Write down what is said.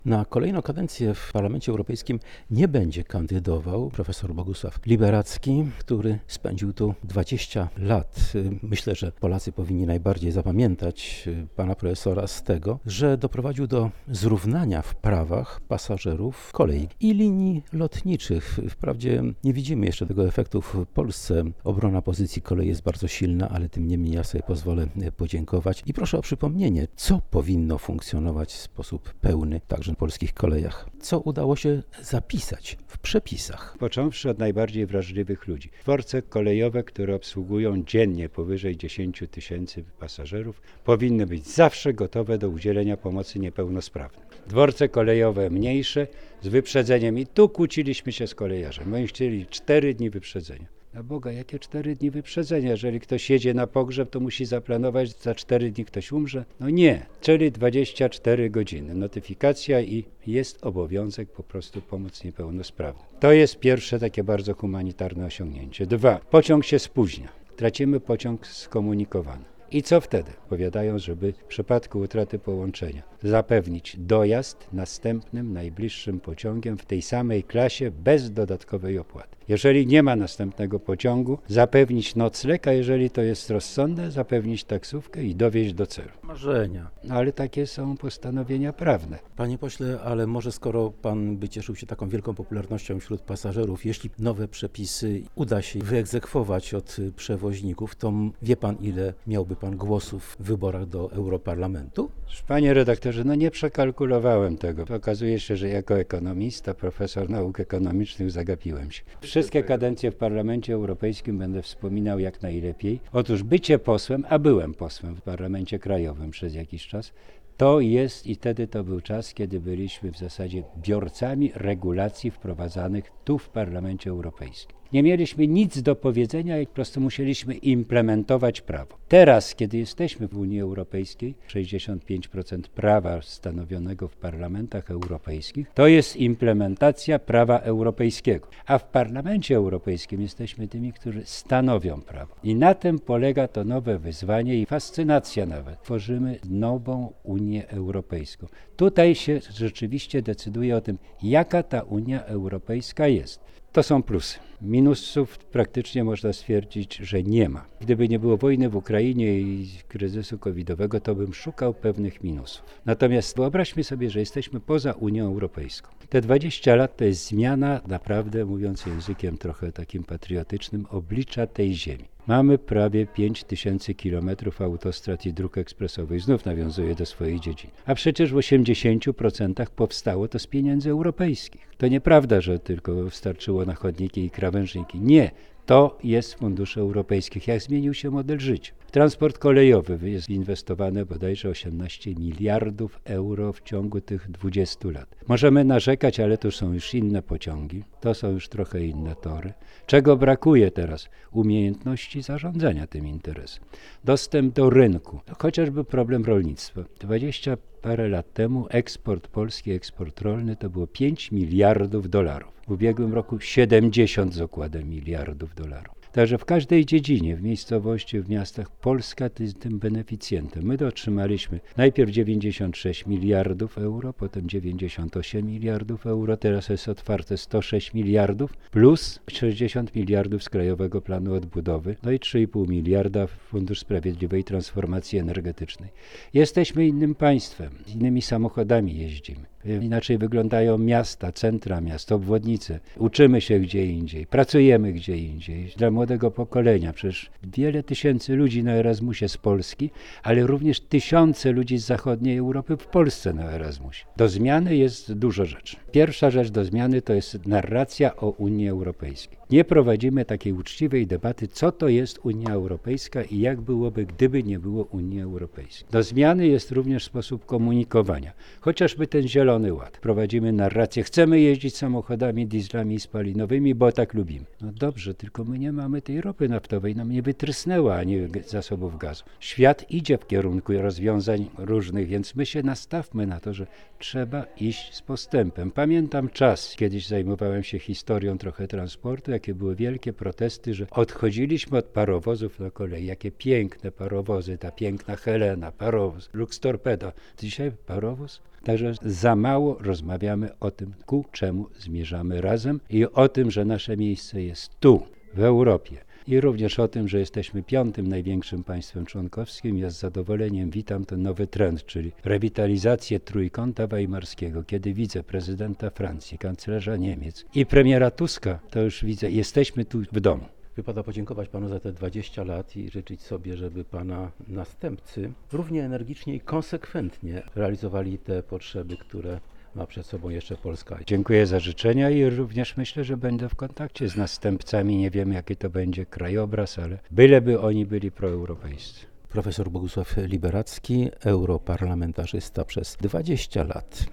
Na kolejną kadencję w Parlamencie Europejskim nie będzie kandydował profesor Bogusław Liberadzki, który spędził tu 20 lat. Myślę, że Polacy powinni najbardziej zapamiętać pana profesora z tego, że doprowadził do zrównania w prawach pasażerów kolei i linii lotniczych. Wprawdzie nie widzimy jeszcze tego efektu w Polsce. Obrona pozycji kolei jest bardzo silna, ale tym niemniej ja sobie pozwolę podziękować i proszę o przypomnienie, co powinno funkcjonować w sposób pełny także na polskich kolejach. Co udało się zapisać w przepisach? Począwszy od najbardziej wrażliwych ludzi. Dworce kolejowe, które obsługują dziennie powyżej 10 tysięcy pasażerów, powinny być zawsze gotowe do udzielenia pomocy niepełnosprawnym. Dworce kolejowe mniejsze z wyprzedzeniem i tu kłóciliśmy się z kolejarzem. Oni chcieli 4 dni wyprzedzenia. Na Boga, jakie 4 dni wyprzedzenia? Jeżeli ktoś jedzie na pogrzeb, to musi zaplanować, za 4 dni ktoś umrze? No nie, czyli 24 godziny. Notyfikacja i jest obowiązek po prostu pomóc niepełnosprawnym. To jest pierwsze takie bardzo humanitarne osiągnięcie. 2. Pociąg się spóźnia. Tracimy pociąg skomunikowany. I co wtedy? Powiadają, żeby w przypadku utraty połączenia zapewnić dojazd następnym, najbliższym pociągiem w tej samej klasie bez dodatkowej opłaty. Jeżeli nie ma następnego pociągu, zapewnić nocleg, a jeżeli to jest rozsądne, zapewnić taksówkę i dowieźć do celu. Marzenia. No ale takie są postanowienia prawne. Panie pośle, ale może skoro pan by cieszył się taką wielką popularnością wśród pasażerów, jeśli nowe przepisy uda się wyegzekwować od przewoźników, to wie pan, ile miałby pan głosów w wyborach do Europarlamentu? Panie redaktorze, no nie przekalkulowałem tego. Okazuje się, że jako ekonomista, profesor nauk ekonomicznych zagapiłem się. Wszystkie kadencje w Parlamencie Europejskim będę wspominał jak najlepiej. Otóż bycie posłem, a byłem posłem w Parlamencie Krajowym przez jakiś czas, to jest i wtedy to był czas, kiedy byliśmy w zasadzie biorcami regulacji wprowadzanych tu w Parlamencie Europejskim. Nie mieliśmy nic do powiedzenia i po prostu musieliśmy implementować prawo. Teraz, kiedy jesteśmy w Unii Europejskiej, 65% prawa stanowionego w parlamentach europejskich, to jest implementacja prawa europejskiego. A w Parlamencie Europejskim jesteśmy tymi, którzy stanowią prawo. I na tym polega to nowe wyzwanie i fascynacja nawet. Tworzymy nową Unię Europejską. Tutaj się rzeczywiście decyduje o tym, jaka ta Unia Europejska jest. To są plusy. Minusów praktycznie można stwierdzić, że nie ma. Gdyby nie było wojny w Ukrainie i kryzysu covidowego, to bym szukał pewnych minusów. Natomiast wyobraźmy sobie, że jesteśmy poza Unią Europejską. Te 20 lat to jest zmiana, naprawdę mówiąc językiem trochę takim patriotycznym, oblicza tej ziemi. Mamy prawie 5000 kilometrów autostrad i dróg ekspresowych. Znów nawiązuję do swojej dziedziny. A przecież w 80% powstało to z pieniędzy europejskich. To nieprawda, że tylko wystarczyło na chodniki i krawężniki. Nie. To jest z funduszy europejskich. Jak zmienił się model życia? W transport kolejowy jest inwestowane bodajże 18 miliardów euro w ciągu tych 20 lat. Możemy narzekać, ale to są już inne pociągi, to są już trochę inne tory. Czego brakuje teraz? Umiejętności zarządzania tym interesem. Dostęp do rynku, chociażby problem rolnictwa. 20 parę lat temu eksport polski, eksport rolny to było 5 miliardów dolarów. W ubiegłym roku 70 z okładem miliardów dolarów. Także w każdej dziedzinie, w miejscowości, w miastach Polska jest tym beneficjentem. My otrzymaliśmy najpierw 96 miliardów euro, potem 98 miliardów euro, teraz jest otwarte 106 miliardów plus 60 miliardów z Krajowego Planu Odbudowy, no i 3,5 miliarda w Fundusz Sprawiedliwej Transformacji Energetycznej. Jesteśmy innym państwem, innymi samochodami jeździmy. Inaczej wyglądają miasta, centra miast, obwodnice. Uczymy się gdzie indziej, pracujemy gdzie indziej. Dla młodego pokolenia przecież wiele tysięcy ludzi na Erasmusie z Polski, ale również tysiące ludzi z zachodniej Europy w Polsce na Erasmusie. Do zmiany jest dużo rzeczy. Pierwsza rzecz do zmiany to jest narracja o Unii Europejskiej. Nie prowadzimy takiej uczciwej debaty, co to jest Unia Europejska i jak byłoby, gdyby nie było Unii Europejskiej. Do zmiany jest również sposób komunikowania. Chociażby ten Zielony Ład. Prowadzimy narrację, chcemy jeździć samochodami dieslami spalinowymi, bo tak lubimy. No dobrze, tylko my nie mamy tej ropy naftowej, nam nie wytrysnęła ani zasobów gazu. Świat idzie w kierunku rozwiązań różnych, więc my się nastawmy na to, że trzeba iść z postępem. Pamiętam czas, kiedyś zajmowałem się historią trochę transportu, jakie były wielkie protesty, że odchodziliśmy od parowozów na kolei. Jakie piękne parowozy, ta piękna Helena, parowóz, Lux Torpedo. Dzisiaj parowóz? Także za mało rozmawiamy o tym, ku czemu zmierzamy razem i o tym, że nasze miejsce jest tu, w Europie. I również o tym, że jesteśmy 5. największym państwem członkowskim. Ja z zadowoleniem witam ten nowy trend, czyli rewitalizację Trójkąta Weimarskiego. Kiedy widzę prezydenta Francji, kanclerza Niemiec i premiera Tuska, to już widzę, jesteśmy tu w domu. Wypada podziękować panu za te 20 lat i życzyć sobie, żeby pana następcy równie energicznie i konsekwentnie realizowali te potrzeby, które ma przed sobą jeszcze Polska. Dziękuję za życzenia i również myślę, że będę w kontakcie z następcami. Nie wiem, jaki to będzie krajobraz, ale byleby oni byli proeuropejscy. Profesor Bogusław Liberacki, europarlamentarzysta przez 20 lat.